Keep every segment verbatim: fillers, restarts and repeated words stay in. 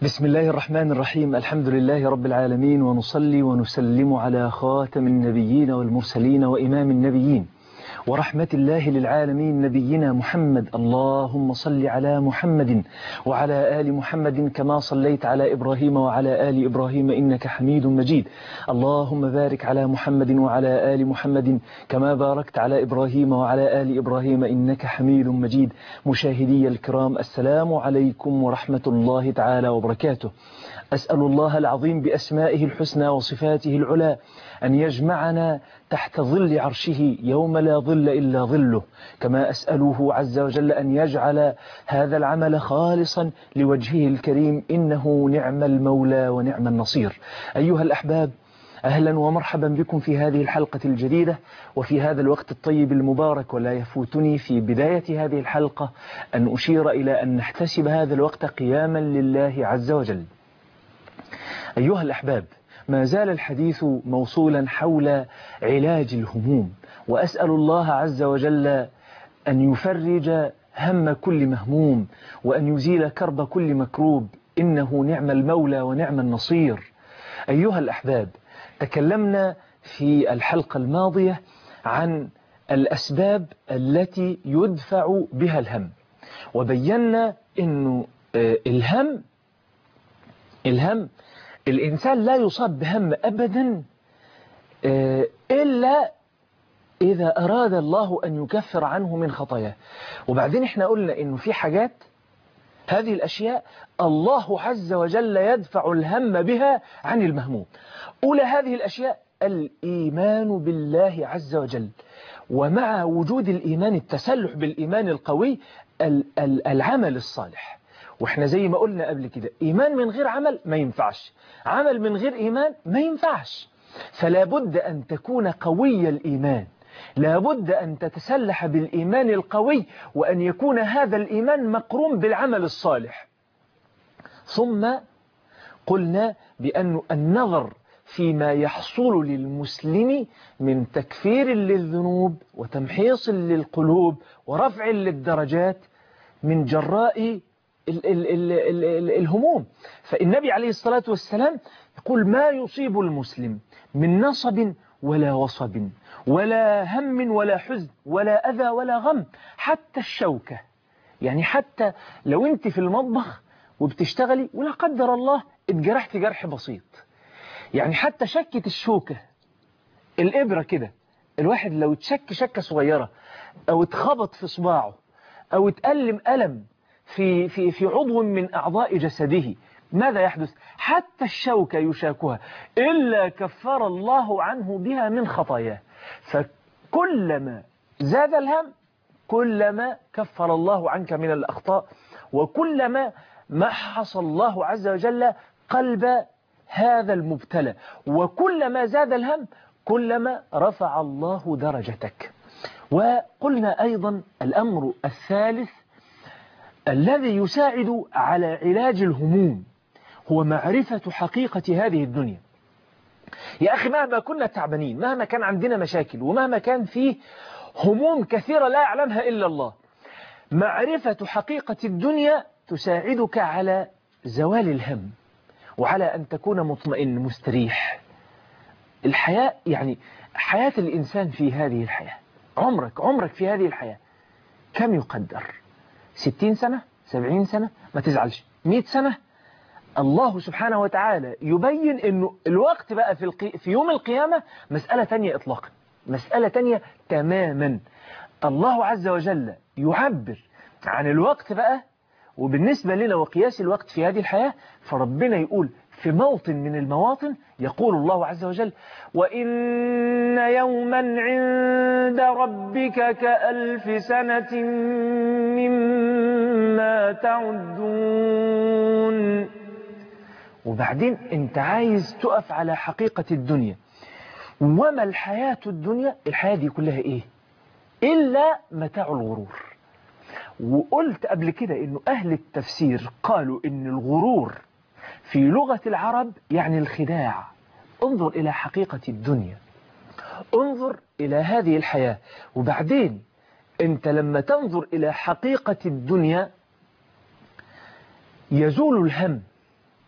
بسم الله الرحمن الرحيم. الحمد لله رب العالمين، ونصلي ونسلم على خاتم النبيين والمرسلين وإمام النبيين ورحمة الله للعالمين نبينا محمد. اللهم صل على محمد وعلى آل محمد كما صليت على إبراهيم وعلى آل إبراهيم إنك حميد مجيد. اللهم بارك على محمد وعلى آل محمد كما باركت على إبراهيم وعلى آل إبراهيم إنك حميد مجيد. مشاهدي الكرام، السلام عليكم ورحمة الله تعالى وبركاته. أسأل الله العظيم بأسمائه الحسنى وصفاته العلى أن يجمعنا تحت ظل عرشه يوم لا ظل إلا ظله، كما أسأله عز وجل أن يجعل هذا العمل خالصا لوجهه الكريم، إنه نعم المولى ونعم النصير. أيها الأحباب، أهلا ومرحبا بكم في هذه الحلقة الجديدة وفي هذا الوقت الطيب المبارك. ولا يفوتني في بداية هذه الحلقة أن أشير إلى أن نحتسب هذا الوقت قياما لله عز وجل. أيها الأحباب، ما زال الحديث موصولا حول علاج الهموم، وأسأل الله عز وجل أن يفرج هم كل مهموم وأن يزيل كرب كل مكروب، إنه نعم المولى ونعم النصير. أيها الأحباب، تكلمنا في الحلقة الماضية عن الأسباب التي يدفع بها الهم، وبينا أنه الهم الهم الإنسان لا يصاب بهم أبدا إلا إذا أراد الله أن يكفر عنه من خطاياه. وبعدين إحنا قلنا إنه في حاجات، هذه الأشياء الله عز وجل يدفع الهم بها عن المهموم. أولى هذه الأشياء الإيمان بالله عز وجل، ومع وجود الإيمان التسلح بالإيمان القوي العمل الصالح. واحنا زي ما قلنا قبل كده، إيمان من غير عمل ما ينفعش، عمل من غير إيمان ما ينفعش. فلا بد أن تكون قوي الإيمان، لا بد أن تتسلح بالإيمان القوي، وأن يكون هذا الإيمان مقرون بالعمل الصالح. ثم قلنا بأن النظر فيما يحصل للمسلم من تكفير للذنوب وتمحيص للقلوب ورفع للدرجات من جراء ال ال ال ال ال الهموم. فالنبي عليه الصلاة والسلام يقول: ما يصيب المسلم من نصب ولا وصب ولا هم ولا حزن ولا أذى ولا غم، حتى الشوكة. يعني حتى لو انت في المطبخ وبتشتغلي ولا قدر الله اتجرحت جرح بسيط، يعني حتى شكة الشوكة، الإبرة كده، الواحد لو اتشك شكة صغيرة أو اتخبط في صباعه أو اتألم ألم في, في, في عضو من أعضاء جسده، ماذا يحدث؟ حتى الشوكة يشاكها إلا كفر الله عنه بها من خطاياه. فكلما زاد الهم كلما كفر الله عنك من الأخطاء، وكلما محص الله عز وجل قلب هذا المبتلى، وكلما زاد الهم كلما رفع الله درجتك. وقلنا أيضا الأمر الثالث الذي يساعد على علاج الهموم هو معرفة حقيقة هذه الدنيا. يا أخي، مهما كنا تعبانين، مهما كان عندنا مشاكل، ومهما كان فيه هموم كثيرة لا يعلمها إلا الله، معرفة حقيقة الدنيا تساعدك على زوال الهم وعلى أن تكون مطمئن مستريح. الحياة، يعني حياة الإنسان في هذه الحياة، عمرك عمرك في هذه الحياة كم يقدر؟ ستين سنة؟ سبعين سنة؟ ما تزعلش، مئة سنة؟ الله سبحانه وتعالى يبين أنه الوقت بقى في, القي... في يوم القيامة مسألة تانية إطلاقا، مسألة تانية تماما. الله عز وجل يعبر عن الوقت بقى، وبالنسبة لنا وقياس الوقت في هذه الحياة، فربنا يقول في موطن من المواطن، يقول الله عز وجل: وإن يوما عند ربك كألف سنة مما تعدون. وبعدين انت عايز تقف على حقيقة الدنيا، وما الحياة الدنيا؟ الحياة دي كلها ايه إلا متاع الغرور. وقلت قبل كده انه اهل التفسير قالوا ان الغرور في لغة العرب يعني الخداع. انظر الى حقيقة الدنيا، انظر الى هذه الحياة، وبعدين انت لما تنظر الى حقيقة الدنيا يزول الهم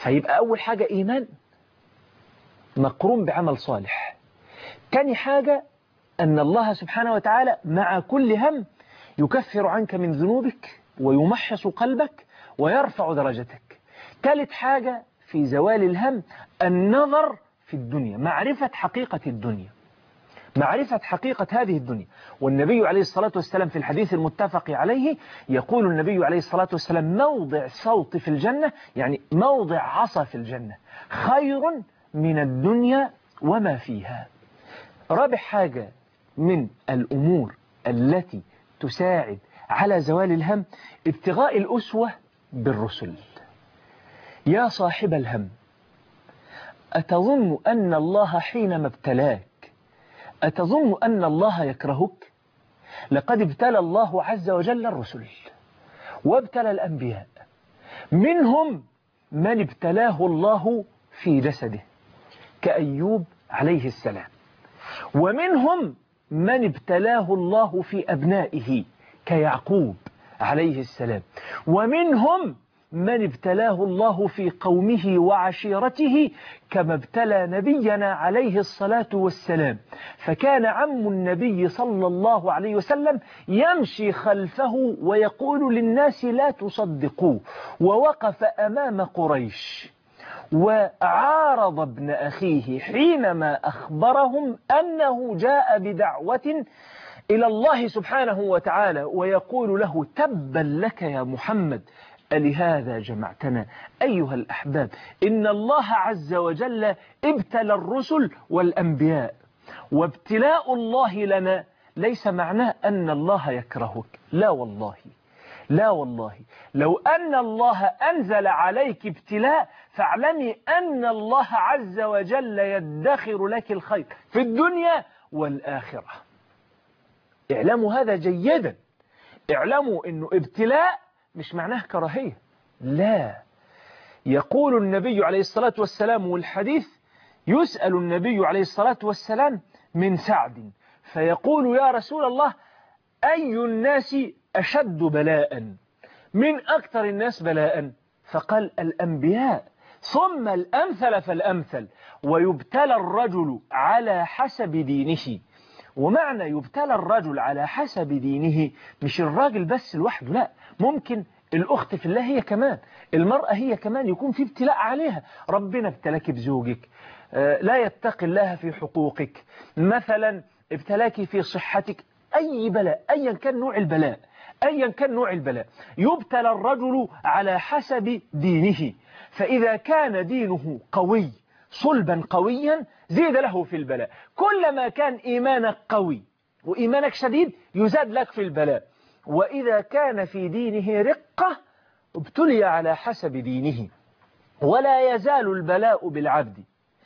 فيبقى أول حاجة إيمان مقرون بعمل صالح. تاني حاجة أن الله سبحانه وتعالى مع كل هم يكفر عنك من ذنوبك ويمحص قلبك ويرفع درجتك. ثالث حاجة في زوال الهم النظر في الدنيا، معرفة حقيقة الدنيا، معرفة حقيقة هذه الدنيا. والنبي عليه الصلاة والسلام في الحديث المتفق عليه يقول النبي عليه الصلاة والسلام موضع صوت في الجنة، يعني موضع عصا في الجنة، خير من الدنيا وما فيها. رابع حاجة من الأمور التي تساعد على زوال الهم ابتغاء الأسوة بالرسل. يا صاحب الهم، أتظن أن الله حينما ابتلاك أتظن أن الله يكرهك؟ لقد ابتلى الله عز وجل الرسل وابتلى الأنبياء، منهم من ابتلاه الله في جسده كأيوب عليه السلام، ومنهم من ابتلاه الله في أبنائه كيعقوب عليه السلام، ومنهم من ابتلاه الله في قومه وعشيرته كما ابتلى نبينا عليه الصلاة والسلام. فكان عم النبي صلى الله عليه وسلم يمشي خلفه ويقول للناس لا تصدقوه، ووقف أمام قريش وعارض ابن أخيه حينما أخبرهم أنه جاء بدعوة إلى الله سبحانه وتعالى، ويقول له تبا لك يا محمد ألهذا جمعتنا؟ أيها الأحباب، إن الله عز وجل ابتلى الرسل والأنبياء، وابتلاء الله لنا ليس معناه أن الله يكرهك، لا والله، لا والله. لو أن الله أنزل عليك ابتلاء فاعلمي أن الله عز وجل يدخر لك الخير في الدنيا والآخرة. اعلموا هذا جيدا، اعلموا أنه ابتلاء مش معناه كراهية، لا. يقول النبي عليه الصلاة والسلام والحديث يسأل النبي عليه الصلاة والسلام من سعد فيقول يا رسول الله أي الناس أشد بلاء؟ من أكثر الناس بلاء؟ فقال الأنبياء، ثم الأمثل فالأمثل، ويبتلى الرجل على حسب دينه. ومعنى يبتلى الرجل على حسب دينه مش الراجل بس لوحده، لا، ممكن الأخت في الله هي كمان، المرأة هي كمان يكون في ابتلاء عليها. ربنا ابتلاك بزوجك لا يتقي الله في حقوقك، مثلا ابتلاك في صحتك، أي بلاء أيا كان نوع البلاء، أيا كان نوع البلاء يبتلى الرجل على حسب دينه. فإذا كان دينه قوي صلبا قويا زيد له في البلاء، كلما كان إيمانك قوي وإيمانك شديد يزاد لك في البلاء. وإذا كان في دينه رقة ابتلي على حسب دينه. ولا يزال البلاء بالعبد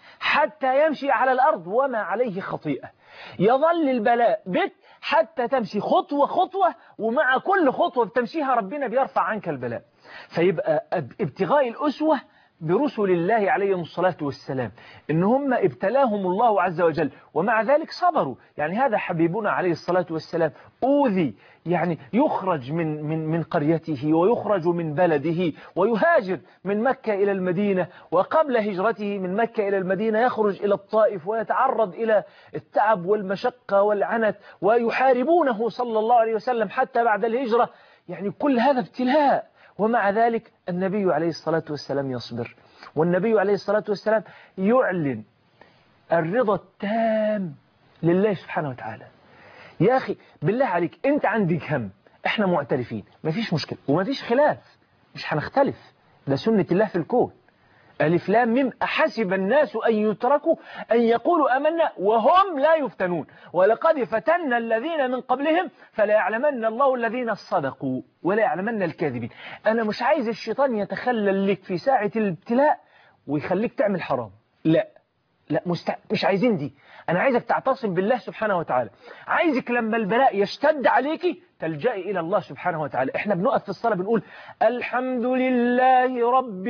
حتى يمشي على الأرض وما عليه خطيئة، يظل البلاء بك حتى تمشي خطوة خطوة، ومع كل خطوة بتمشيها ربنا بيرفع عنك البلاء. فيبقى ابتغاء الأسوة برسل الله عليهم الصلاة والسلام إن هم ابتلاهم الله عز وجل ومع ذلك صبروا. يعني هذا حبيبنا عليه الصلاة والسلام أوذي، يعني يخرج من من من قريته ويخرج من بلده ويهاجر من مكة إلى المدينة، وقبل هجرته من مكة إلى المدينة يخرج إلى الطائف ويتعرض إلى التعب والمشقة والعنت، ويحاربونه صلى الله عليه وسلم حتى بعد الهجرة. يعني كل هذا ابتلاء، ومع ذلك النبي عليه الصلاة والسلام يصبر، والنبي عليه الصلاة والسلام يعلن الرضا التام لله سبحانه وتعالى. يا أخي بالله عليك أنت عندك هم، إحنا معترفين، مفيش مشكلة ومفيش خلاف، مش هنختلف، ده سنة الله في الكون. ألف لام ميم أحسب الناس أن يتركوا أن يقولوا آمنا وهم لا يفتنون ولقد فتنا الذين من قبلهم فلا يعلمن الله الذين صدقوا ولا يعلمن الكاذبين. أنا مش عايز الشيطان يتخلل لك في ساعة الابتلاء ويخليك تعمل حرام، لا لا مستع... مش عايزين دي. أنا عايزك تعتصم بالله سبحانه وتعالى، عايزك لما البلاء يشتد عليك تلجئي إلى الله سبحانه وتعالى. إحنا بنقف في الصلاة بنقول الحمد لله رب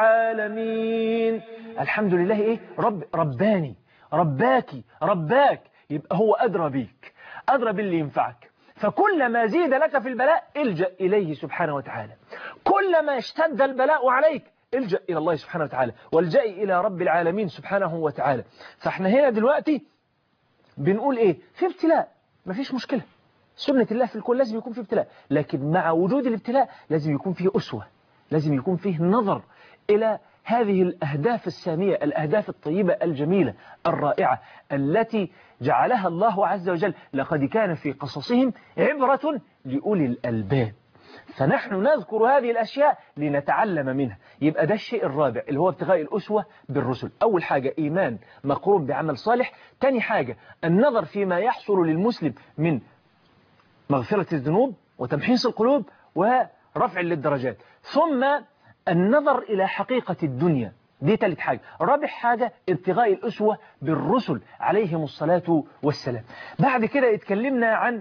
العالمين. الحمد لله إيه؟ رب رباني رباكي رباك، يبقى هو أدرى بيك، أدرى باللي ينفعك. فكلما زيد لك في البلاء الجأ إليه سبحانه وتعالى، كلما اشتد البلاء عليك الجأ إلى الله سبحانه وتعالى، والجأي إلى رب العالمين سبحانه وتعالى. فاحنا هنا دلوقتي بنقول إيه؟ في ابتلاء، مفيش مشكلة، سنة الله في الكون لازم يكون في ابتلاء، لكن مع وجود الابتلاء لازم يكون فيه أسوة، لازم يكون فيه نظر إلى هذه الأهداف السامية، الأهداف الطيبة الجميلة الرائعة التي جعلها الله عز وجل لقد كان في قصصهم عبرة لأولي الألباب. فنحن نذكر هذه الأشياء لنتعلم منها. يبقى ده الشيء الرابع اللي هو ابتغاء الأسوة بالرسل. أول حاجة إيمان مقرون بعمل صالح. تاني حاجة النظر فيما يحصل للمسلم من مغفرة الذنوب وتمحيص القلوب ورفع للدرجات. ثم النظر إلى حقيقة الدنيا، دي تالت حاجة. رابع حاجة ابتغاء الأسوة بالرسل عليهم الصلاة والسلام. بعد كده اتكلمنا عن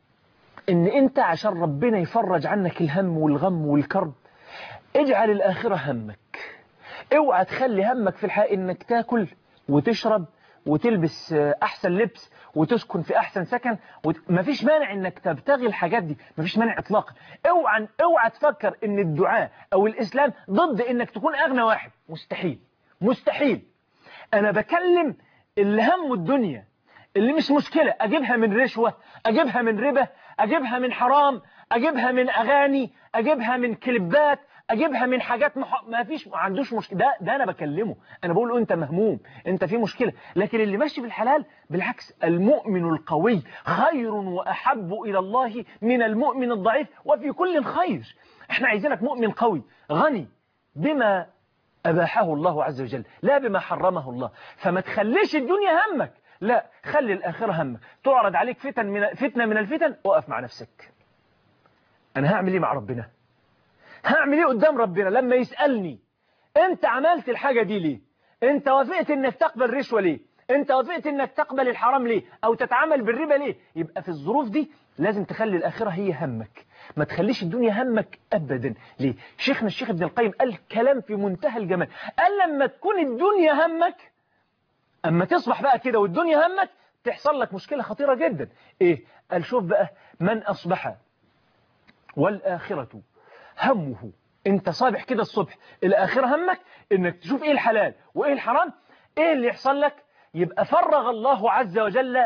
ان انت عشان ربنا يفرج عنك الهم والغم والكرب اجعل الآخرة همك. اوعى تخلي همك في الحياة انك تاكل وتشرب وتلبس احسن لبس وتسكن في احسن سكن وت... مفيش مانع انك تبتغي الحاجات دي، مفيش مانع اطلاقا. اوعى اوعى تفكر ان الدعاء او الاسلام ضد انك تكون اغنى واحد، مستحيل مستحيل. انا بكلم اللي همه الدنيا، اللي مش مشكلة اجيبها من رشوة، اجيبها من ربا، اجيبها من حرام، اجيبها من اغاني، اجيبها من كليبات، اجيبها من حاجات مح... ما فيش ما عندوش مشكله. ده ده انا بكلمه، انا بقول له انت مهموم، انت في مشكله. لكن اللي ماشي بالحلال بالعكس، المؤمن القوي خير واحب الى الله من المؤمن الضعيف وفي كل خير. احنا عايزينك مؤمن قوي غني بما اباحه الله عز وجل لا بما حرمه الله. فما تخليش الدنيا همك، لا خلي الاخره همك. تعرض عليك فتن من فتنه من الفتن، وقف مع نفسك، انا هعمل ايه مع ربنا؟ هعمل ايه قدام ربنا لما يسألني انت عملت الحاجة دي ليه؟ انت وافقت انك تقبل رشوة ليه؟ انت وافقت انك تقبل الحرام ليه؟ او تتعامل بالربا ليه؟ يبقى في الظروف دي لازم تخلي الآخرة هي همك، ما تخليش الدنيا همك ابدا. ليه؟ شيخنا الشيخ ابن القيم قال كلام في منتهى الجمال، قال لما تكون الدنيا همك، اما تصبح بقى كده والدنيا همك، تحصل لك مشكلة خطيرة جدا. ايه؟ قال شوف بقى، من اصبح والآخرة همه، انت صابح كده الصبح الآخرة همك انك تشوف ايه الحلال وايه الحرام، ايه اللي يحصل لك؟ يبقى فرغ الله عز وجل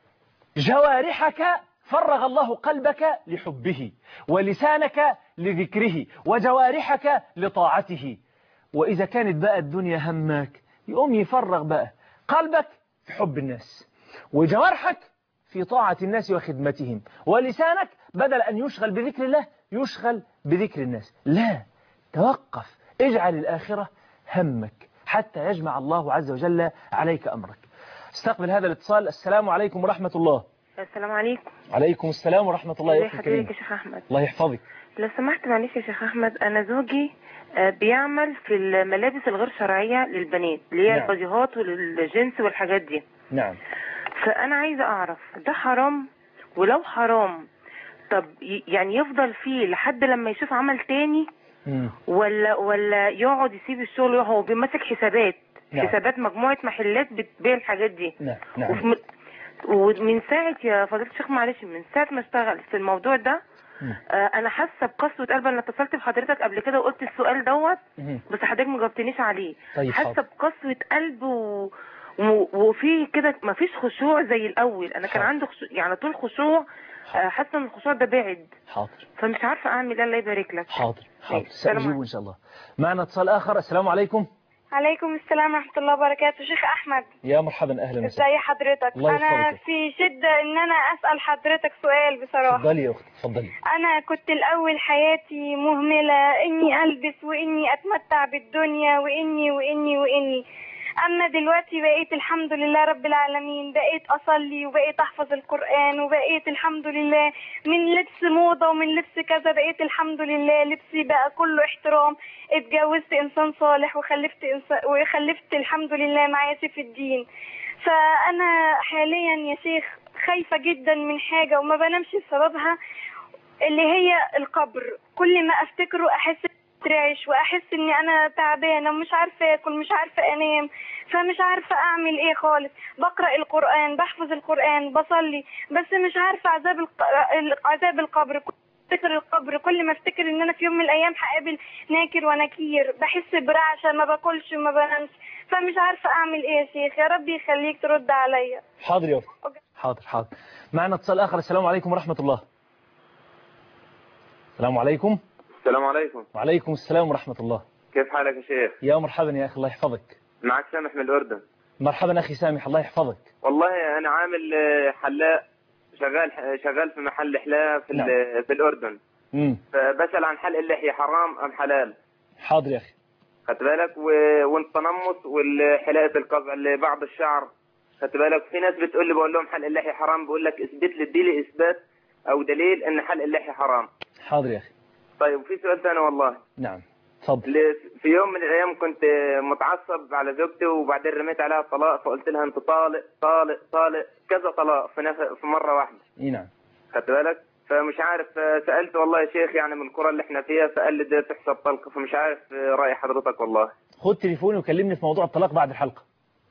جوارحك، فرغ الله قلبك لحبه، ولسانك لذكره، وجوارحك لطاعته. وإذا كانت بقى الدنيا همك، يقوم يفرغ بقى قلبك في حب الناس، وجوارحك في طاعة الناس وخدمتهم، ولسانك بدل أن يشغل بذكر الله يشغل بذكر الناس. لا، توقف، اجعل الآخرة همك حتى يجمع الله عز وجل عليك أمرك. استقبل هذا الاتصال. السلام عليكم ورحمة الله. السلام عليكم. عليكم السلام ورحمة الله. ازي حضرتك يا شيخ أحمد؟ الله يحفظك. لو سمحت معلش يا شيخ أحمد، أنا زوجي بيعمل في الملابس الغير شرعية للبنات اللي هي نعم. الباديهات والجنس والحاجات دي. نعم. فأنا عايزة أعرف ده حرام؟ ولو حرام طب يعني يفضل فيه لحد لما يشوف عمل تاني مم. ولا ولا يقعد يسيب الشغل؟ هو بيمسك حسابات نعم. حسابات مجموعة محلات بتبيع الحاجات دي. نعم. نعم. وفي ومن ساعة يا فضيلة الشيخ معلش من ساعة ما اشتغل في الموضوع ده آه انا حاسة بقسوة قلب. انا اتصلت بحضرتك قبل كده وقلت السؤال دوت بس حضرتك ما جاوبتنيش عليه. طيب حاسة بقسوة قلب و... و... وفي كده ما فيش خشوع زي الاول. انا كان عندي خشوع يعني طول خشوع، آه حاسة ان الخشوع ده بعد. حاضر. فمش عارفة اعمل ايه. الله يبارك لك. حاضر حاضر سأجيبه ان شاء الله. معنا اتصال اخر. السلام عليكم. عليكم السلام ورحمة الله وبركاته. شيخ أحمد يا مرحبا أهلا وسهلا. ازي حضرتك؟ أنا في شدة إن أنا أسأل حضرتك سؤال بصراحة. اتفضلي يا أختي اتفضلي. أنا كنت الأول حياتي مهملة، إني ألبس وإني أتمتع بالدنيا وإني وإني وإني أما دلوقتي بقيت الحمد لله رب العالمين، بقيت أصلي وبقيت أحفظ القرآن وبقيت الحمد لله من لبس موضة ومن لبس كذا بقيت الحمد لله لبسي بقى كله احترام. اتجوزت إنسان صالح وخلفت إنسان وخلفت الحمد لله معايا سيف الدين. فأنا حاليا يا شيخ خايفة جدا من حاجة وما بنامش بسببها، اللي هي القبر. كل ما أفتكره أحس ترعش واحس اني انا تعبانه ومش عارفه اكل مش عارفه انام، فمش عارفه اعمل ايه خالص. بقرا القران بحفظ القران بصلي بس مش عارفه عذاب الق... عذاب القبر. افتكر القبر، كل ما افتكر ان انا في يوم من الايام هقابل ناكر ونكير بحس برعشه، ما باكلش وما بنامش، فمش عارفه اعمل ايه يا شيخ. يا رب يخليك ترد عليا. حاضر يا أختي. حاضر حاضر. معنا اتصال آخر. السلام عليكم ورحمة الله. السلام عليكم. السلام عليكم. وعليكم السلام ورحمة الله. كيف حالك يا شيخ؟ يا مرحبا يا أخي، الله يحفظك. معك سامح من الأردن. مرحبا أخي سامح، الله يحفظك. والله أنا عامل حلاق، شغال شغال في محل حلاقة في, نعم. في الأردن. امم فبسأل عن حلق اللحية حرام أم حلال؟ حاضر يا أخي. خدت بالك؟ و... والتنمص والحلاقة القطع لبعض الشعر، خدت بالك؟ في ناس بتقول لي بقول لهم حلق اللحية حرام، بقول لك اثبت لي، اديلي إثبات أو دليل إن حلق اللحية حرام. حاضر يا أخي. طيب وفي سؤال ثاني والله. نعم تفضل. في يوم من الايام كنت متعصب على زوجتي وبعدين رميت عليها الطلاق، فقلت لها انت طالق طالق طالق كذا طلاق في نف... في مره واحده. اي نعم. خدت بالك؟ فمش عارف، سالت والله يا شيخ يعني من القرى اللي احنا فيها، فقال لي ده تحسب طلقه، فمش عارف راي حضرتك والله. خد تليفوني وكلمني في موضوع الطلاق بعد الحلقه.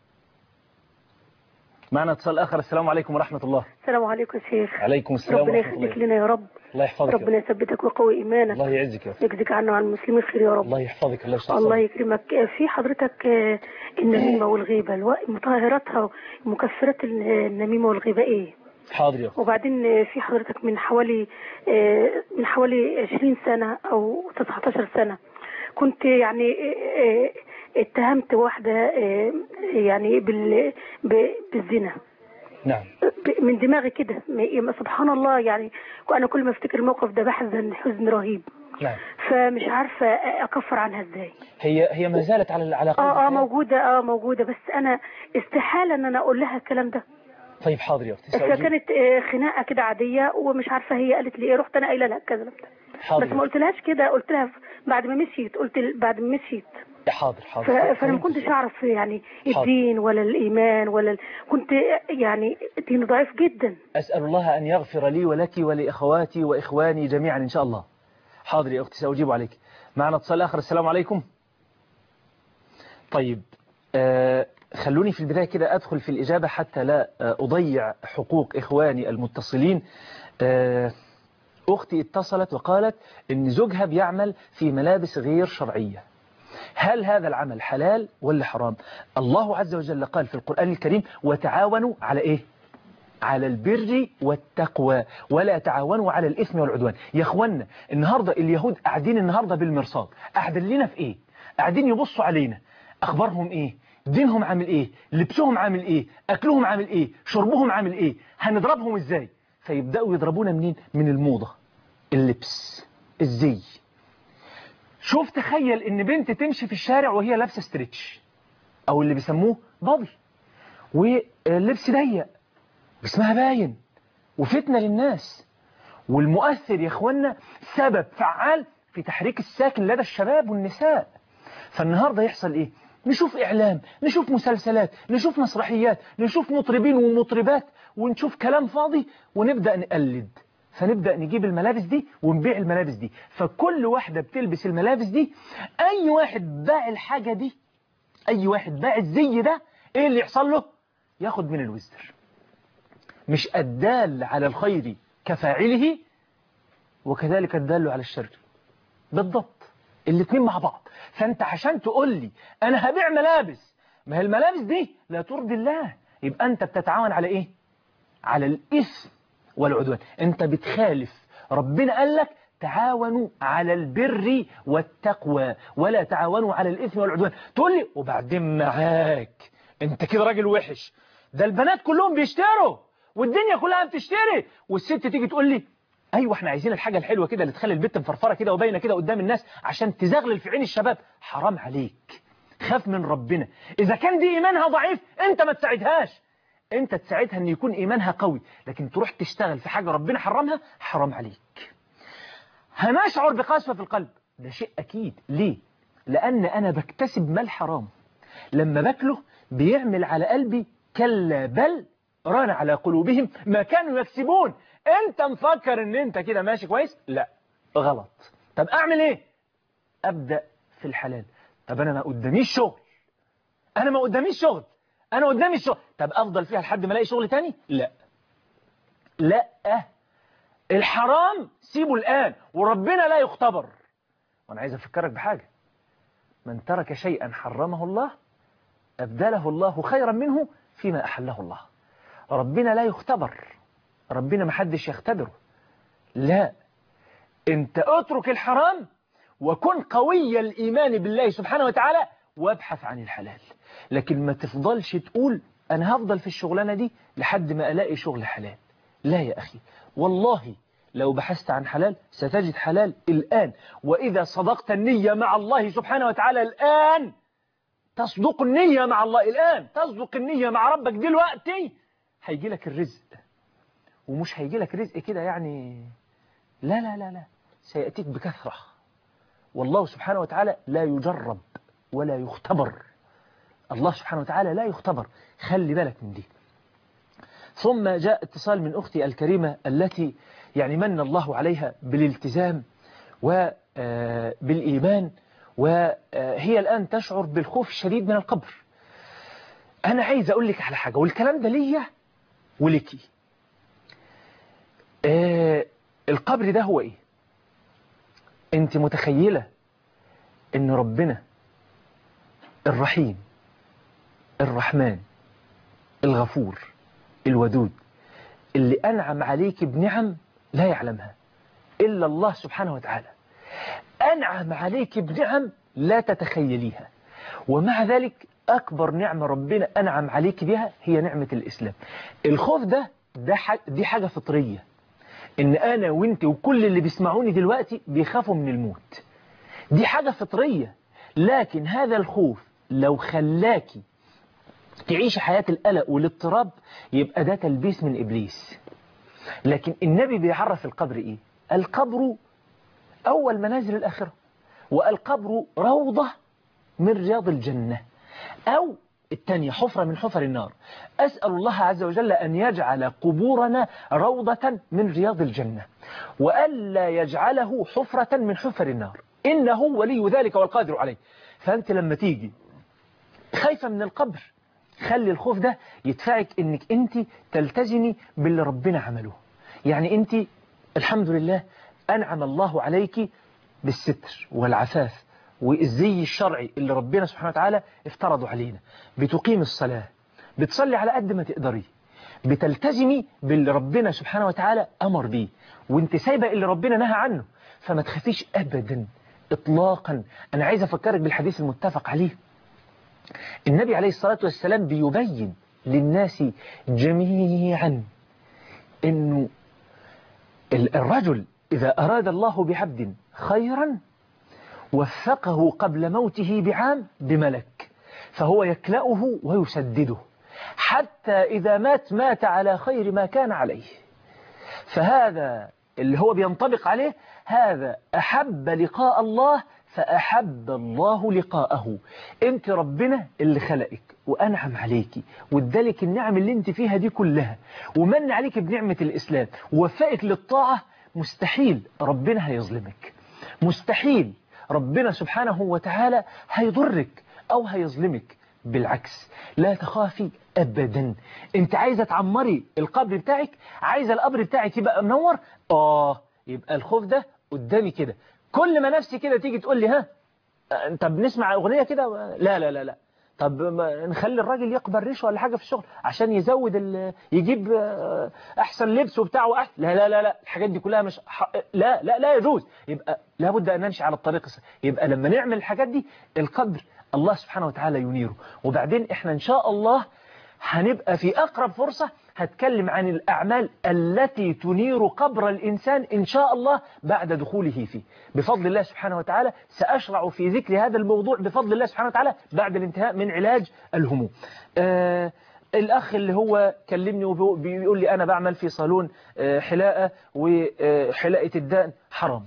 معنا اتصال اخر. السلام عليكم ورحمه الله. السلام عليكم يا شيخ. عليكم السلام ورحمه الله. ربنا يخليك لنا يا رب. الله يحفظك. ربنا يثبتك ويقوي ايمانك. الله يعزك يا رب. يجزيك عنا وعن المسلمين خير يا رب. الله يحفظك. الله يشفيك. الله يكرمك. في حضرتك النميمه والغيبه مطهراتها مكفرات النميمه والغيبه ايه؟ حاضر يا اخي. وبعدين في حضرتك من حوالي من حوالي عشرين سنه او تسعتاشر سنه كنت يعني اتهمت واحده يعني بالزنا. نعم. من دماغي كده، سبحان الله، يعني انا كل ما افتكر الموقف ده بحزن حزن رهيب. نعم. فمش عارفه اكفر عنها ازاي. هي هي ما زالت على على قلبي. اه اه موجوده اه موجوده بس انا استحاله ان انا اقول لها الكلام ده. طيب حاضر يا اختي. فكانت خناقه كده عاديه ومش عارفه هي قالت لي ايه، رحت انا قايله لها الكلام ده. بس ما قلتلهاش كده، قلت لها بعد ما مشيت، قلت بعد ما مشيت. حاضر حاضر. فانا ما كنتش اعرف يعني الدين ولا الايمان ولا ال... كنت يعني دين ضعيف جدا. اسال الله ان يغفر لي ولك ولاخواتي واخواني جميعا ان شاء الله. حاضر يا اختي ساجيب عليك. معنا اتصال اخر. السلام عليكم. طيب آه خلوني في البدايه كده ادخل في الاجابه حتى لا اضيع حقوق اخواني المتصلين. آه اختي اتصلت وقالت ان زوجها بيعمل في ملابس غير شرعيه. هل هذا العمل حلال ولا حرام؟ الله عز وجل قال في القرآن الكريم وتعاونوا على إيه؟ على البر والتقوى ولا تعاونوا على الإثم والعدوان. يا أخوانا النهاردة اليهود قاعدين النهاردة بالمرصاد، قاعدين لنا في إيه؟ قاعدين يبصوا علينا، أخبارهم إيه؟ دينهم عامل إيه؟ لبسهم عامل إيه؟ أكلهم عامل إيه؟ شربهم عامل إيه؟ هنضربهم إزاي؟ فيبدأوا يضربونا منين؟ من الموضة، اللبس، الزي. شوف تخيل ان بنت تمشي في الشارع وهي لابسه ستريتش او اللي بيسموه بادي واللبس ضيق جسمها باين وفتنه للناس، والمؤثر يا اخوانا سبب فعال في تحريك الساكن لدى الشباب والنساء. فالنهارده يحصل ايه؟ نشوف اعلام، نشوف مسلسلات، نشوف مسرحيات، نشوف مطربين ومطربات، ونشوف كلام فاضي ونبدا نقلد، فنبدأ نجيب الملابس دي ونبيع الملابس دي. فكل واحدة بتلبس الملابس دي، أي واحد باع الحاجة دي، أي واحد باع الزي ده، إيه اللي يحصل له؟ ياخد من الوزر. مش الدال على الخير كفاعله وكذلك الدال على الشر. بالضبط الاثنين مع بعض. فأنت عشان تقول لي أنا هبيع ملابس، ما هي الملابس دي لا ترضي الله، يبقى أنت بتتعاون على إيه؟ على الإثم والعدوان. انت بتخالف ربنا، قال لك تعاونوا على البر والتقوى ولا تعاونوا على الاثم والعدوان. تقول لي وبعدين معاك انت كده راجل وحش، ده البنات كلهم بيشتروا والدنيا كلها بتشتري، والست تيجي تقول لي ايوه احنا عايزين الحاجه الحلوه كده اللي تخلي البت مفرفره كده وباينه كده قدام الناس عشان تزغلل في عين الشباب. حرام عليك، خاف من ربنا. اذا كان دي ايمانها ضعيف انت ما تساعدهاش، انت تساعدها ان يكون ايمانها قوي، لكن تروح تشتغل في حاجة ربنا حرمها، حرام عليك. هنشعر بقسوة في القلب، ده شيء اكيد. ليه؟ لان انا بكتسب مال حرام، لما باكله بيعمل على قلبي كلا بل ران على قلوبهم ما كانوا يكسبون. انت مفكر ان انت كده ماشي كويس؟ لا غلط. طب اعمل ايه؟ ابدأ في الحلال. طب انا ما قداميش شغل، انا ما قداميش شغل انا قدامي الشغل، طب افضل فيها لحد ما الاقي شغل تاني؟ لا لا، الحرام سيبه الآن وربنا لا يختبر. وأنا عايز أفكرك بحاجة، من ترك شيئا حرمه الله أبدله الله خيرا منه فيما أحله الله. ربنا لا يختبر، ربنا محدش يختبره، لا، انت اترك الحرام وكن قوي الإيمان بالله سبحانه وتعالى وابحث عن الحلال. لكن ما تفضلش تقول أنا هفضل في الشغلانة دي لحد ما ألاقي شغل حلال. لا يا أخي، والله لو بحثت عن حلال ستجد حلال الآن. وإذا صدقت النية مع الله سبحانه وتعالى الآن، تصدق النية مع الله الآن، تصدق النية مع ربك دلوقتي، هيجي لك الرزق. ومش هيجي لك رزق كده يعني، لا لا لا لا، سيأتيك بكثرة. والله سبحانه وتعالى لا يجرب ولا يختبر. الله سبحانه وتعالى لا يختبر، خلي بالك من دي. ثم جاء اتصال من أختي الكريمة التي يعني من الله عليها بالالتزام وبالإيمان، وهي الآن تشعر بالخوف الشديد من القبر. أنا عايز أقول لك على حاجة، والكلام ده ليا ولكي. آه القبر ده هو إيه؟ أنت متخيلة إن ربنا الرحيم الرحمن الغفور الودود اللي أنعم عليك بنعم لا يعلمها إلا الله سبحانه وتعالى، أنعم عليك بنعم لا تتخيليها، ومع ذلك أكبر نعمة ربنا أنعم عليك بها هي نعمة الإسلام. الخوف ده, ده دي حاجة فطرية، إن أنا وإنت وكل اللي بيسمعوني دلوقتي بيخافوا من الموت، دي حاجة فطرية. لكن هذا الخوف لو خلاكي تعيش حياة القلق والاضطراب يبقى ده تلبيس من إبليس. لكن النبي بيعرف القبر إيه؟ القبر أول منازل الآخرة، والقبر روضة من رياض الجنة، أو الثانية حفرة من حفر النار. أسأل الله عز وجل أن يجعل قبورنا روضة من رياض الجنة، وألا يجعله حفرة من حفر النار، إنه ولي ذلك والقادر عليه. فأنت لما تيجي خايفة من القبر، خلي الخوف ده يدفعك إنك أنت تلتزمي باللي ربنا عمله. يعني أنت الحمد لله أنعم الله عليك بالستر والعفاف والزي الشرعي اللي ربنا سبحانه وتعالى افترضوا علينا. بتقيم الصلاة، بتصلي على قد ما تقدري، بتلتزمي باللي ربنا سبحانه وتعالى أمر بيه، وانت سايبة اللي ربنا نهى عنه. فما تخافيش أبدا إطلاقا. أنا عايز أفكرك بالحديث المتفق عليه. النبي عليه الصلاة والسلام بيبين للناس جميعا إنه الرجل إذا أراد الله بعبد خيرا وفقه قبل موته بعام بملك، فهو يكلأه ويسدده حتى إذا مات مات على خير ما كان عليه. فهذا اللي هو بينطبق عليه، هذا أحب لقاء الله فأحب الله لقاءه. انت ربنا اللي خلقك وأنعم عليك وادالك النعم اللي انت فيها دي كلها، ومن عليك بنعمة الإسلام ووفقك للطاعة. مستحيل ربنا هيظلمك، مستحيل ربنا سبحانه وتعالى هيضرك أو هيظلمك. بالعكس، لا تخافي أبدا. انت عايزة تعمري القبر بتاعك، عايزة القبر بتاعك يبقى منور، آه يبقى الخوف ده قدامي كده. كل ما نفسي كده تيجي تقول لي ها طب نسمع أغنية كده، لا لا لا لا طب نخلي الراجل يقبل ريش ولا حاجة في الشغل عشان يزود يجيب أحسن لبس وبتاعه أحسن، لا لا لا لا الحاجات دي كلها مش ح... لا لا لا يجوز. يبقى لابد أن نمشي على الطريق. يبقى لما نعمل الحاجات دي القبر الله سبحانه وتعالى ينيره. وبعدين احنا إن شاء الله هنبقى في أقرب فرصة هتكلم عن الأعمال التي تنير قبر الإنسان إن شاء الله بعد دخوله فيه بفضل الله سبحانه وتعالى. سأشرع في ذكر هذا الموضوع بفضل الله سبحانه وتعالى بعد الانتهاء من علاج الهموم. آه الأخ اللي هو كلمني وبيقول لي أنا بعمل في صالون آه حلاقة، وحلاقة الدقن حرام.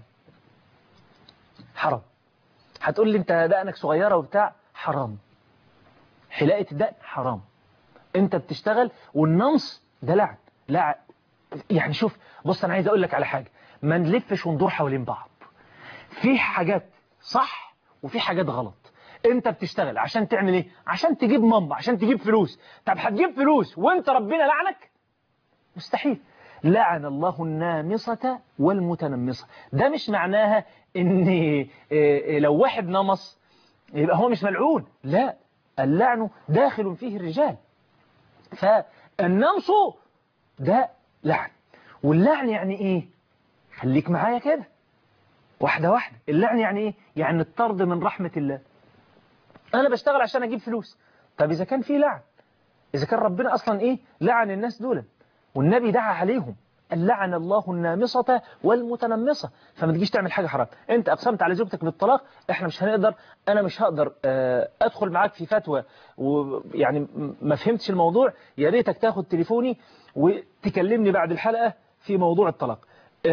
حرام. هتقول لي أنت دقنك صغيرة وبتاع، حرام. حلاقة الدقن حرام. انت بتشتغل والنمص ده لعب. لا يعني شوف، بص انا عايز اقول لك على حاجة، ما نلفش وندور حوالين بعض. في حاجات صح وفي حاجات غلط. انت بتشتغل عشان تعمل ايه؟ عشان تجيب ماما، عشان تجيب فلوس. طب هتجيب فلوس وانت ربنا لعنك؟ مستحيل. لعن الله النامصة والمتنمصة. ده مش معناها ان لو واحد نمص يبقى هو مش ملعون، لا، اللعن داخل فيه الرجال. فالنمص ده لعن. واللعن يعني ايه؟ خليك معايا كده واحدة واحدة. اللعن يعني ايه؟ يعني الطرد من رحمة الله. انا بشتغل عشان اجيب فلوس، طب اذا كان في لعن، اذا كان ربنا اصلا ايه لعن الناس دول والنبي دعا عليهم، لعن الله النامصة والمتنمصة. فما تجيش تعمل حاجة حرام. انت اقسمت على زوجتك بالطلاق، احنا مش هنقدر، انا مش هقدر ادخل معاك في فتوى ويعني ما فهمتش الموضوع، يا ريتك تاخد تليفوني وتكلمني بعد الحلقة في موضوع الطلاق.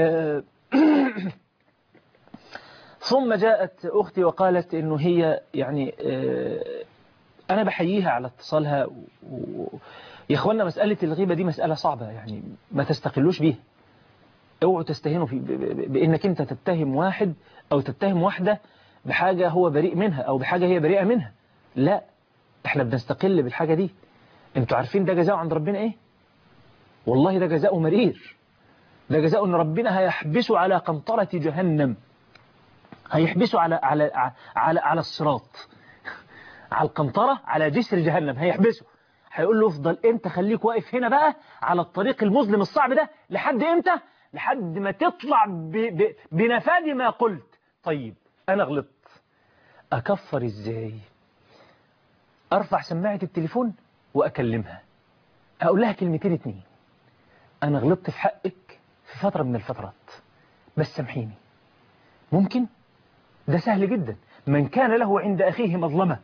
ثم جاءت اختي وقالت انه هي يعني انا بحييها على اتصالها و... و... يا اخوانا مسألة الغيبة دي مسألة صعبة، يعني ما تستقلوش بيها. اوعوا تستهينوا في ب... بانك انت تتهم واحد او تتهم واحدة بحاجة هو بريء منها او بحاجة هي بريئة منها. لا، احنا بنستقل بالحاجة دي. انتوا عارفين ده جزاؤه عند ربنا ايه؟ والله ده جزاؤه مرير. ده جزاؤه ان ربنا هيحبسه على قنطرة جهنم، هيحبسه على على على على الصراط، على القنطرة، على جسر جهنم هيحبسه. هيقول له افضل انت خليك واقف هنا بقى على الطريق المظلم الصعب ده لحد امتى؟ لحد ما تطلع ب... ب... بنفاذ ما قلت. طيب انا غلطت، اكفر ازاي؟ ارفع سماعة التليفون واكلمها، اقول لها كلمتين اتنين، انا غلطت في حقك في فترة من الفترات بس سامحيني. ممكن؟ ده سهل جدا. من كان له عند اخيه مظلمة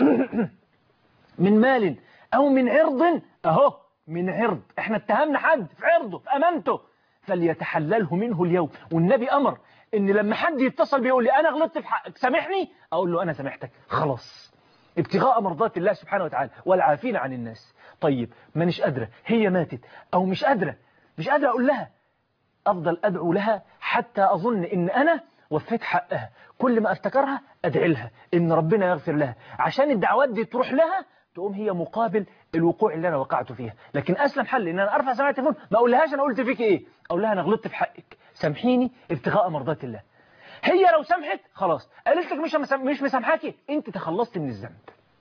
من مال او من عرض، اهو من عرض، احنا اتهمنا حد في عرضه في امانته، فليتحلله منه اليوم. والنبي امر ان لما حد يتصل بيقول لي انا غلطت في حقك سامحني، اقول له انا سامحتك خلاص، ابتغاء مرضات الله سبحانه وتعالى والعافين عن الناس. طيب مانيش قادرة، هي ماتت او مش قادرة مش قادرة اقول لها، افضل ادعو لها حتى اظن ان انا وفيت حقها. كل ما افتكرها ادعي لها ان ربنا يغفر لها، عشان الدعوات دي تروح لها تقوم هي مقابل الوقوع اللي انا وقعت فيها. لكن اسلم حل ان انا ارفع سماعة التليفون ما اقولهاش انا قلت فيك ايه، اقول لها انا غلطت في حقك سامحيني ابتغاء مرضات الله. هي لو سامحت خلاص، قالت لك مش مش مسامحاكي، انت تخلصت من الذنب.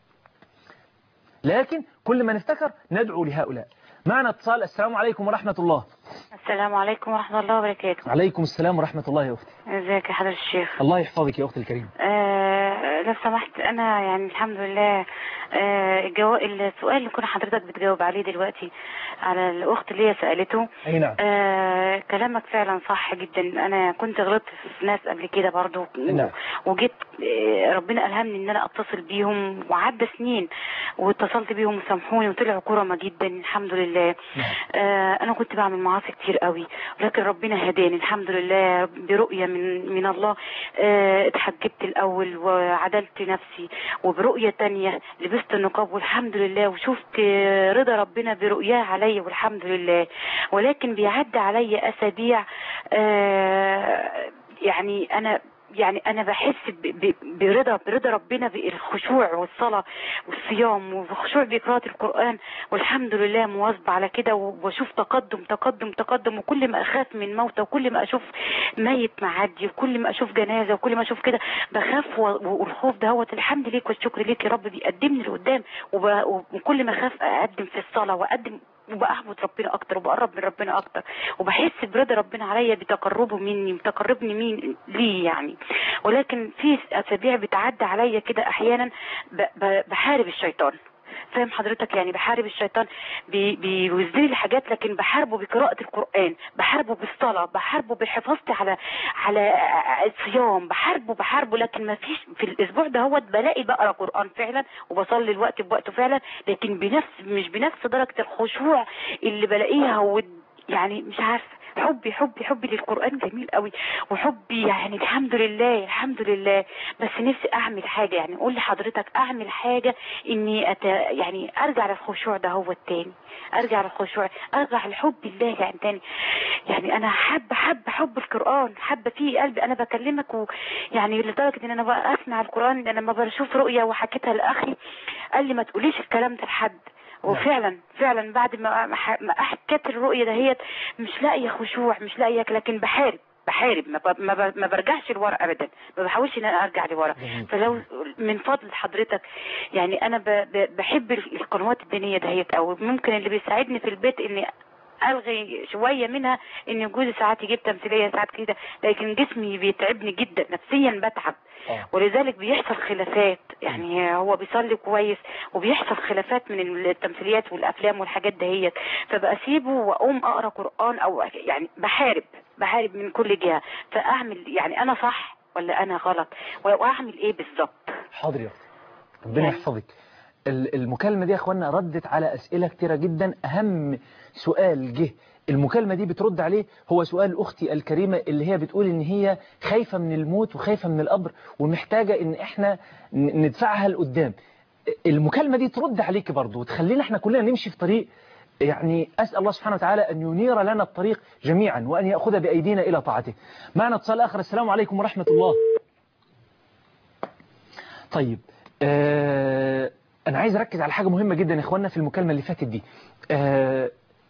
لكن كل ما نفتكر ندعو لهؤلاء. معنا اتصال. السلام عليكم ورحمة الله. السلام عليكم ورحمة الله وبركاته. عليكم السلام ورحمة الله يا أختي. ازيك يا حضرة الشيخ؟ الله يحفظك يا أختي الكريمة. آه لو سمحت أنا يعني الحمد لله آه الجو... السؤال اللي كنا حضرتك بتجاوب عليه دلوقتي على الأخت اللي هي سألته. أي نعم. آه كلامك فعلا صح جدا. أنا كنت غلطت في ناس قبل كده برضو. نعم. وجيت آه ربنا ألهمني إن أنا أتصل بيهم وعدى سنين واتصلت بيهم وسامحوني وطلعوا كرمة جدا الحمد لله. نعم. آه أنا كنت بعمل معاصي كتير قوي ولكن ربنا هداني الحمد لله برؤية من من الله. اه اتحجبت الأول وعدلت نفسي، وبرؤية تانية لبست النقاب والحمد لله، وشفت رضا ربنا برؤياه علي والحمد لله. ولكن بيعدي علي أسابيع اه يعني أنا يعني أنا بحس برضا برضا ربنا بالخشوع والصلاة والصيام والخشوع بقراءة القرآن والحمد لله مواظبة على كده، وبشوف تقدم تقدم تقدم. وكل ما أخاف من موتى وكل ما أشوف ميت معدي وكل ما أشوف جنازة وكل ما أشوف كده بخاف، والخوف ده هو الحمد ليك والشكر ليك يا رب بيقدمني لقدام، وكل ما أخاف أقدم في الصلاة وأقدم وبأحمد ربنا أكتر وبقرب من ربنا أكتر، وبحس برضا ربنا عليا بتقربه مني وتقربني مين ليه يعني. ولكن في أسابيع بتعدي عليا كده أحيانا بحارب الشيطان، فاهم حضرتك؟ يعني بحارب الشيطان بيوزن لي حاجات، لكن بحاربه بقراءة القرآن، بحاربه بالصلاة، بحاربه بحفاظتي على على الصيام، بحاربه بحاربه لكن ما فيش في الأسبوع ده هو بلاقي بقرأ قرآن فعلا وبصلي الوقت بوقته فعلا، لكن بنفس مش بنفس درجة الخشوع اللي بلاقيها. هو يعني مش عارفة، حبي حبي حبي للقرآن جميل قوي وحبي يعني الحمد لله الحمد لله. بس نفسي اعمل حاجة، يعني قول لي حضرتك اعمل حاجة اني أت... يعني ارجع للخشوع ده هو التاني، ارجع للخشوع، ارجع لحب الله يعني تاني. يعني انا حابة حابة حب القرآن، حابة فيه قلبي. انا بكلمك ويعني لدرجة ان انا بقى اسمع القرآن، انا لما بشوف رؤية وحكيتها لاخي قال لي ما تقوليش الكلام ده لحد، وفعلا فعلا بعد ما ما حكيت الرؤيه دهيت مش لاقيه خشوع، مش لاقيه، لكن بحارب بحارب ما ب... ما, ب... ما برجعش لورا ابدا، ما بحاولش ان انا ارجع لورا. فلو من فضل حضرتك يعني انا ب... ب... بحب القنوات الدينيه دهيت، او ممكن اللي بيساعدني في البيت اني الغي شويه منها، ان جوزي ساعات يجيب تمثيليه ساعات كده، لكن جسمي بيتعبني جدا نفسيا، بتعب أوه. ولذلك بيحصل خلافات. يعني هو بيصلي كويس وبيحصل خلافات من التمثيليات والافلام والحاجات دهيت، فبسيبه واقوم اقرا قران، او يعني بحارب بحارب من كل جهه. فاعمل يعني انا صح ولا انا غلط، واعمل ايه بالظبط؟ حاضر يا ربنا يعني يحفظك. المكالمة دي يا اخوانا ردت على اسئلة كتيرة جدا. اهم سؤال جه المكالمة دي بترد عليه هو سؤال اختي الكريمة اللي هي بتقول ان هي خايفة من الموت وخايفة من القبر ومحتاجة ان احنا ندفعها لقدام. المكالمة دي ترد عليك برضو وتخلينا احنا كلنا نمشي في طريق، يعني أسأل الله سبحانه وتعالى أن ينير لنا الطريق جميعا وأن يأخذ بأيدينا إلى طاعته. معنا اتصال آخر. السلام عليكم ورحمة الله. طيب آه أنا عايز أركز على حاجة مهمة جدا يا إخواننا في المكالمة اللي فاتت دي. آه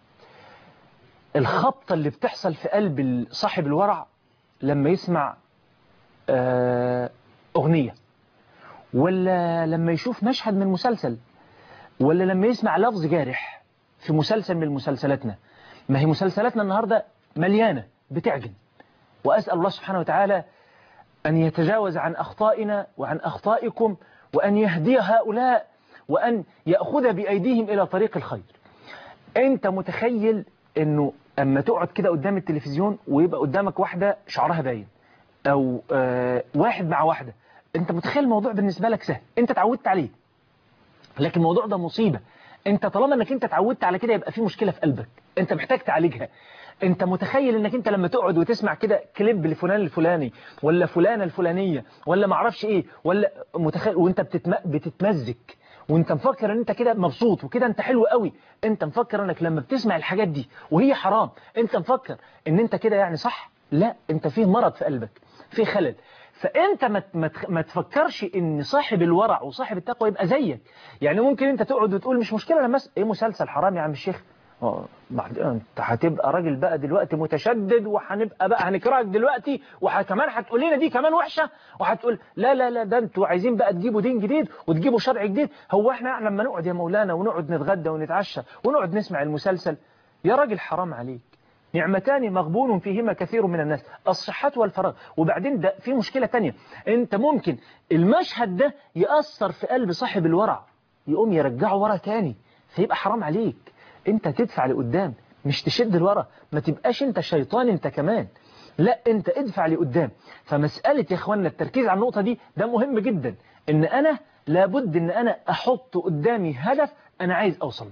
الخبطة اللي بتحصل في قلب صاحب الورع لما يسمع آه أغنية، ولا لما يشوف مشهد من مسلسل، ولا لما يسمع لفظ جارح في مسلسل من مسلسلاتنا. ما هي مسلسلاتنا النهاردة مليانة بتعجن، وأسأل الله سبحانه وتعالى أن يتجاوز عن أخطائنا وعن أخطائكم، وأن يهدي هؤلاء وأن يأخذ بأيديهم إلى طريق الخير. أنت متخيل أنه أما تقعد كده قدام التلفزيون ويبقى قدامك واحدة شعرها باين، أو آه واحد مع واحدة، أنت متخيل الموضوع بالنسبة لك سهل، أنت تعودت عليه، لكن الموضوع ده مصيبة. انت طالما انك انت اتعودت على كده يبقى في مشكلة في قلبك، انت محتاج تعالجها. انت متخيل انك انت لما تقعد وتسمع كده كليب لفلان الفلاني ولا فلانة الفلانية ولا معرفش ايه، ولا متخيل وانت بتتم... بتتمزج وانت مفكر ان انت كده مبسوط وكده انت حلو قوي، انت مفكر انك لما بتسمع الحاجات دي وهي حرام انت مفكر ان انت كده يعني صح. لا، انت فيه مرض في قلبك، فيه خلل. فانت ما ما تفكرش ان صاحب الورع وصاحب التقوى يبقى زيك. يعني ممكن انت تقعد وتقول مش مشكلة لما ايه مسلسل حرام يا عم الشيخ، اه بعد انت هتبقى راجل بقى دلوقتي متشدد، وهنبقى بقى هنكرهك دلوقتي، وكمان هتقول لنا دي كمان وحشة، وهتقول لا لا لا ده انتوا عايزين بقى تجيبوا دين جديد وتجيبوا شرع جديد. هو احنا لما نقعد يا مولانا ونقعد نتغدى ونتعشى ونقعد نسمع المسلسل؟ يا راجل حرام عليك، نعمتان مغبون فيهما كثير من الناس، الصحة والفراغ. وبعدين ده في مشكلة تانية، انت ممكن المشهد ده يأثر في قلب صاحب الورع يقوم يرجعه ورا تاني، فيبقى حرام عليك. انت تدفع لقدام مش تشد لورا، ما تبقاش انت شيطان انت كمان، لا انت ادفع لقدام. فمسألة يا اخوانا التركيز على النقطة دي ده مهم جدا، ان انا لابد ان انا احط قدامي هدف انا عايز اوصل له.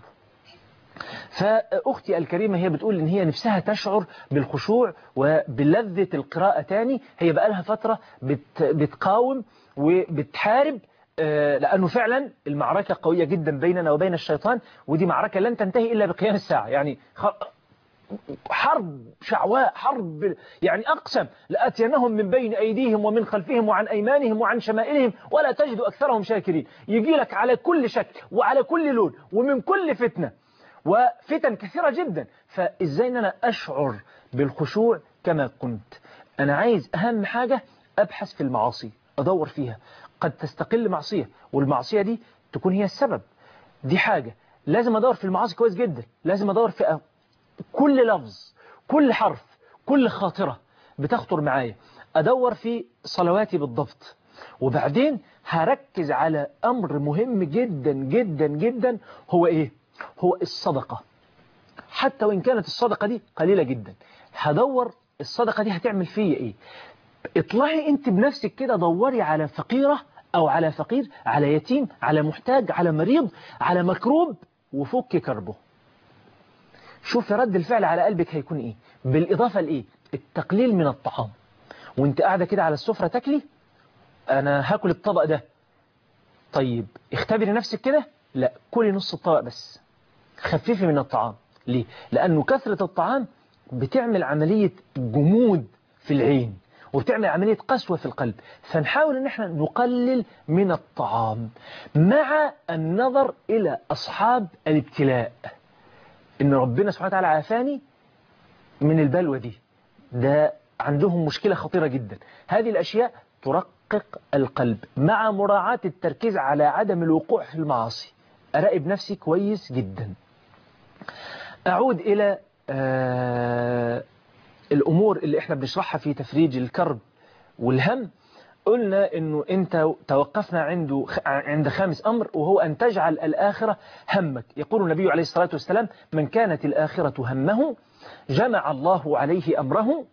فأختي الكريمة هي بتقول إن هي نفسها تشعر بالخشوع وبلذة القراءة تاني. هي بقى لها فترة بت بتقاوم وبتحارب، لأنه فعلا المعركة قوية جدا بيننا وبين الشيطان، ودي معركة لن تنتهي إلا بقيام الساعة. يعني حرب شعواء، حرب يعني أقسم لأتينهم من بين أيديهم ومن خلفهم وعن أيمانهم وعن شمائلهم ولا تجد أكثرهم شاكرين. يجي لك على كل شكل وعلى كل لون ومن كل فتنة، وفتن كثيرة جدا. فإزاي أن أنا أشعر بالخشوع كما كنت؟ أنا عايز أهم حاجة أبحث في المعاصي، أدور فيها. قد تستقل معصية والمعصية دي تكون هي السبب، دي حاجة لازم أدور في المعاصي كويس جدا. لازم أدور في كل لفظ، كل حرف، كل خاطرة بتخطر معايا، أدور في صلواتي بالضبط. وبعدين هركز على أمر مهم جدا جدا جدا، هو إيه؟ هو الصدقة. حتى وإن كانت الصدقة دي قليلة جدا، هدور الصدقة دي هتعمل فيا إيه. اطلعي أنت بنفسك كده، دوري على فقيرة أو على فقير، على يتيم، على محتاج، على مريض، على مكروب، وفك كربه. شوف رد الفعل على قلبك هيكون إيه. بالإضافة لإيه؟ التقليل من الطعام. وانت قاعدة كده على السفرة تاكلي، أنا هاكل الطبق ده، طيب اختبري نفسك كده، لا كلي نص الطبق بس، خففي من الطعام. ليه؟ لأنه كثرة الطعام بتعمل عملية جمود في العين، وبتعمل عملية قسوة في القلب. فنحاول ان احنا نقلل من الطعام مع النظر الى اصحاب الابتلاء، ان ربنا سبحانه وتعالى عافاني من البلوى دي، ده عندهم مشكلة خطيرة جدا. هذه الاشياء ترقق القلب مع مراعاة التركيز على عدم الوقوع في المعاصي. أراقب نفسي كويس جدا. أعود إلى آه الأمور اللي إحنا بنشرحها في تفريج الكرب والهم. قلنا إنه أنت توقفنا عنده عند خامس أمر، وهو أن تجعل الآخرة همك. يقول النبي عليه الصلاة والسلام: من كانت الآخرة همه جمع الله عليه أمره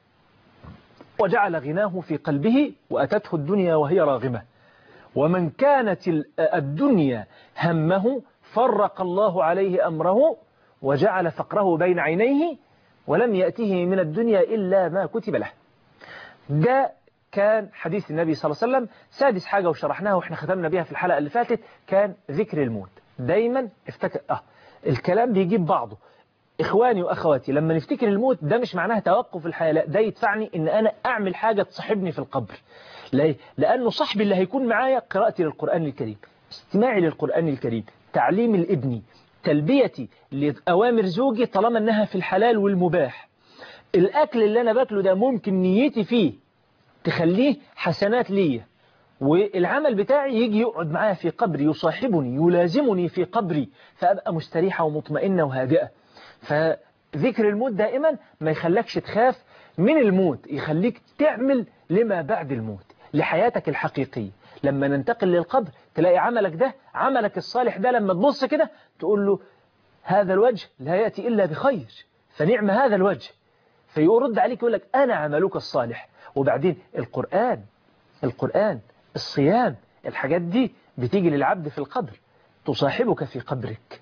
وجعل غناه في قلبه وأتته الدنيا وهي راغمة. ومن كانت الدنيا همه فرق الله عليه أمره وجعل فقره بين عينيه ولم يأته من الدنيا إلا ما كتب له. ده كان حديث النبي صلى الله عليه وسلم. سادس حاجة وشرحناها وإحنا ختمنا بها في الحلقة اللي فاتت كان ذكر الموت. دايما افتكر آه الكلام بيجيب بعضه. إخواني وأخواتي، لما نفتكر الموت ده مش معناها توقف الحياة، لا، ده يدفعني إن أنا أعمل حاجة تصاحبني في القبر. ليه؟ لأنه صاحبي اللي هيكون معايا قراءتي للقرآن الكريم، استماعي للقرآن الكريم، تعليم الابن، تلبيتي لأوامر زوجي طالما أنها في الحلال والمباح. الأكل اللي أنا باكله ده ممكن نيتي فيه تخليه حسنات ليا، والعمل بتاعي يجي يقعد معايا في قبري، يصاحبني، يلازمني في قبري، فأبقى مستريحة ومطمئنة وهادئة. فذكر الموت دائما ما يخلكش تخاف من الموت، يخليك تعمل لما بعد الموت، لحياتك الحقيقية. لما ننتقل للقبر تلاقي عملك ده، عملك الصالح ده، لما تبص كده تقول له هذا الوجه لا يأتي إلا بخير، فنعم هذا الوجه، فيرد عليك يقول لك أنا عملك الصالح. وبعدين القرآن القرآن الصيام، الحاجات دي بتيجي للعبد في القبر، تصاحبك في قبرك،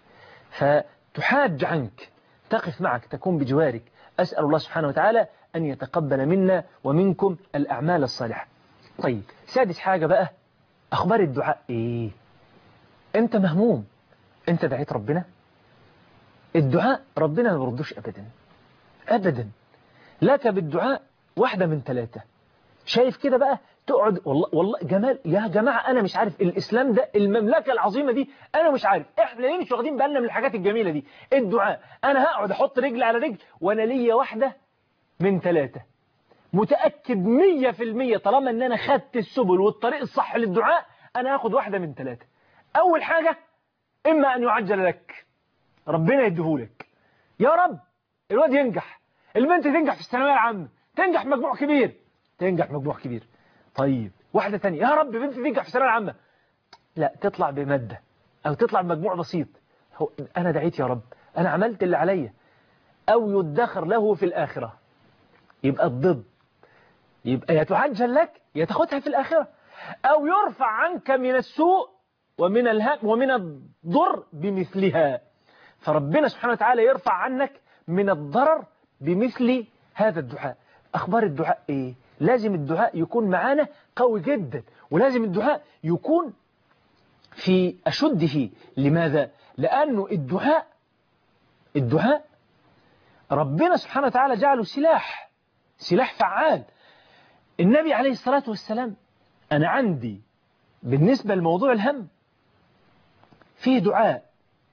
فتحاج عنك، تقف معك، تكون بجوارك. أسأل الله سبحانه وتعالى أن يتقبل منا ومنكم الأعمال الصالحة. طيب، سادس حاجة بقى، أخبار الدعاء إيه؟ أنت مهموم، أنت دعيت ربنا؟ الدعاء ربنا ما بردوش أبدا أبدا. لك بالدعاء واحدة من ثلاثة. شايف كده بقى تقعد، والله والله جمال يا جماعة. أنا مش عارف الإسلام ده، المملكة العظيمة دي، أنا مش عارف إحنا ليه مش واخدين بالنا من الحاجات الجميلة دي. الدعاء، أنا هقعد أحط رجل على رجل وأنا ليا واحدة من ثلاثة. متأكد مية في المية طالما أن أنا خدت السبل والطريق الصح للدعاء، أنا هاخد واحدة من ثلاثة. أول حاجة، إما أن يعجل لك، ربنا يديهولك، يا رب الواد ينجح، البنت تنجح في الثانوية العامة، تنجح مجموع كبير، تنجح مجموع كبير. طيب واحدة تانية، يا رب بنت تنجح في الثانوية العامة، لا تطلع بمادة أو تطلع بمجموع بسيط. هو أنا دعيت يا رب، أنا عملت اللي عليا. أو يدخر له في الآخرة، يبقى الضد، يبقى يتعجل لك يتاخدها في الآخرة، أو يرفع عنك من السوء ومن الهم ومن الضر بمثلها. فربنا سبحانه وتعالى يرفع عنك من الضرر بمثل هذا الدعاء. أخبار الدعاء إيه؟ لازم الدعاء يكون معانا قوي جدا، ولازم الدعاء يكون في أشده. لماذا؟ لأنه الدعاء الدعاء ربنا سبحانه وتعالى جعله سلاح سلاح فعال. النبي عليه الصلاة والسلام، أنا عندي بالنسبة لموضوع الهم فيه دعاء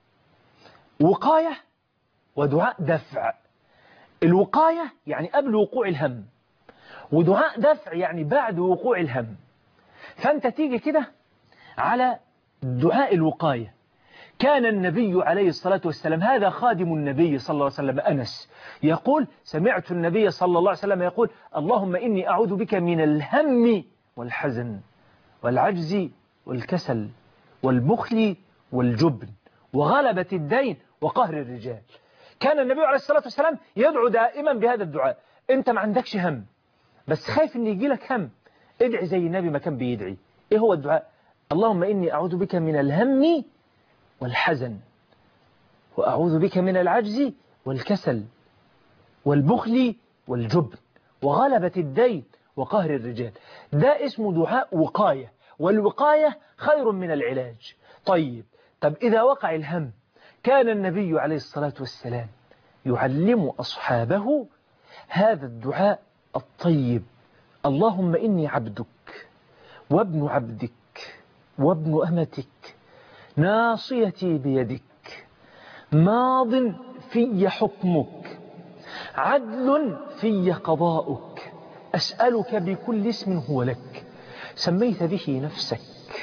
وقاية ودعاء دفع. الوقاية يعني قبل وقوع الهم، ودعاء دفع يعني بعد وقوع الهم. فأنت تيجي كده على دعاء الوقاية. كان النبي عليه الصلاة والسلام، هذا خادم النبي صلى الله عليه وسلم أنس، يقول: سمعت النبي صلى الله عليه وسلم يقول: اللهم إني أعوذ بك من الهم والحزن والعجز والكسل والبخل والجبن وغلبة الدين وقهر الرجال. كان النبي عليه الصلاة والسلام يدعو دائما بهذا الدعاء. أنت ما عندكش هم بس خايف أن يجي لك هم، ادعي زي النبي ما كان بيدعي. إيه هو الدعاء؟ اللهم إني أعوذ بك من الهم والحزن، وأعوذ بك من العجز والكسل والبخل والجبن وغلبة الدين وقهر الرجال. ده اسمه دعاء وقاية، والوقاية خير من العلاج. طيب طب إذا وقع الهم، كان النبي عليه الصلاة والسلام يعلم أصحابه هذا الدعاء الطيب اللهم إني عبدك وابن عبدك وابن أمتك ناصيتي بيدك ماض في حكمك عدل في قضاؤك أسألك بكل اسم هو لك سميت به نفسك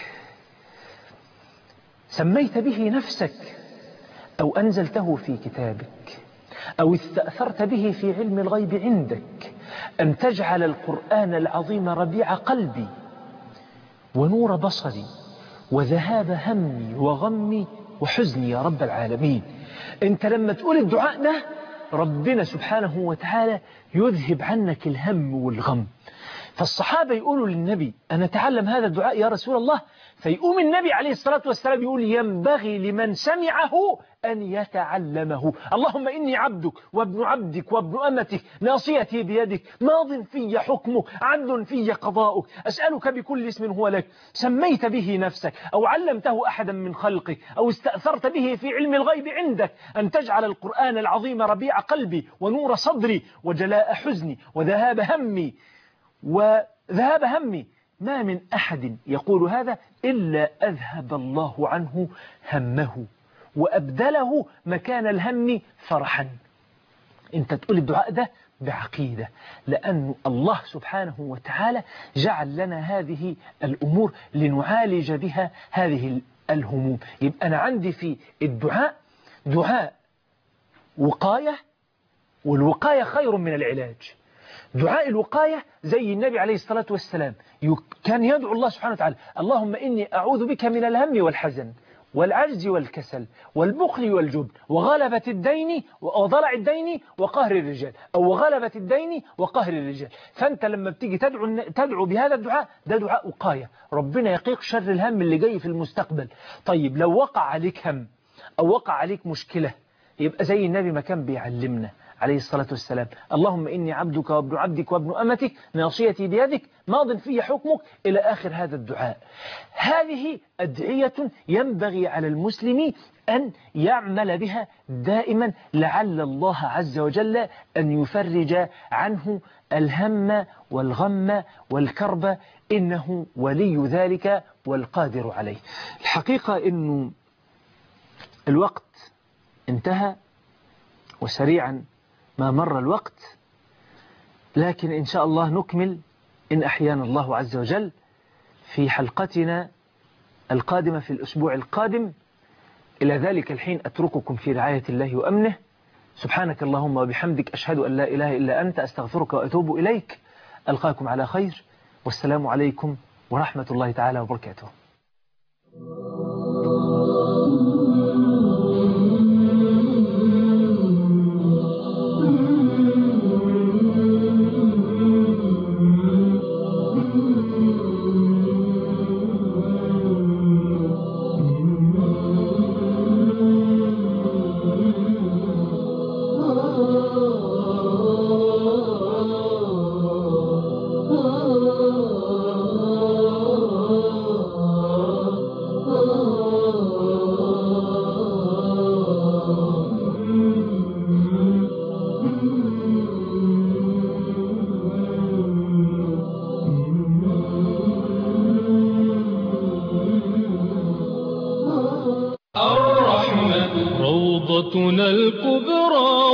سميت به نفسك أو أنزلته في كتابك أو استأثرت به في علم الغيب عندك أن تجعل القرآن العظيم ربيع قلبي ونور بصري وذهاب همي وغمي وحزني يا رب العالمين. أنت لما تقول الدعاء ده ربنا سبحانه وتعالى يذهب عنك الهم والغم. فالصحابة يقولوا للنبي أنا أتعلم هذا الدعاء يا رسول الله، فيقوم النبي عليه الصلاة والسلام يقول ينبغي لمن سمعه أن يتعلمه. اللهم إني عبدك وابن عبدك وابن أمتك ناصيتي بيدك ماض في حكمك عدل في قضاؤك أسألك بكل اسم هو لك سميت به نفسك أو علمته أحدا من خلقك أو استأثرت به في علم الغيب عندك أن تجعل القرآن العظيم ربيع قلبي ونور صدري وجلاء حزني وذهاب همي وذهاب همي. ما من أحد يقول هذا إلا أذهب الله عنه همه وأبدله مكان الهم فرحا. أنت تقول الدعاء ده بعقيدة، لأن الله سبحانه وتعالى جعل لنا هذه الأمور لنعالج بها هذه الهموم. يبقى أنا عندي في الدعاء دعاء وقاية، والوقاية خير من العلاج. دعاء الوقاية زي النبي عليه الصلاة والسلام كان يدعو الله سبحانه وتعالى اللهم إني أعوذ بك من الهم والحزن والعجز والكسل والبخل والجبن وغلبة الدين وضلع الدين وقهر الرجال أو غلبة الدين وقهر الرجال. فأنت لما بتيجي تدعو, تدعو بهذا الدعاء ده دعاء وقاية، ربنا يقيق شر الهم اللي جاي في المستقبل. طيب لو وقع عليك هم أو وقع عليك مشكلة يبقى زي النبي ما كان بيعلمنا عليه الصلاة والسلام اللهم إني عبدك وابن عبدك وابن أمتك ناصيتي بيدك ماض في حكمك إلى آخر هذا الدعاء. هذه أدعية ينبغي على المسلم أن يعمل بها دائما لعل الله عز وجل أن يفرج عنه الهم والغم والكرب إنه ولي ذلك والقادر عليه. الحقيقة إنه الوقت انتهى وسريعا ما مر الوقت، لكن إن شاء الله نكمل إن أحيانا الله عز وجل في حلقتنا القادمة في الأسبوع القادم. إلى ذلك الحين أترككم في رعاية الله وأمنه. سبحانك اللهم وبحمدك أشهد أن لا إله إلا أنت أستغفرك وأتوب إليك. ألقاكم على خير والسلام عليكم ورحمة الله تعالى وبركاته. روضتنا الكبرى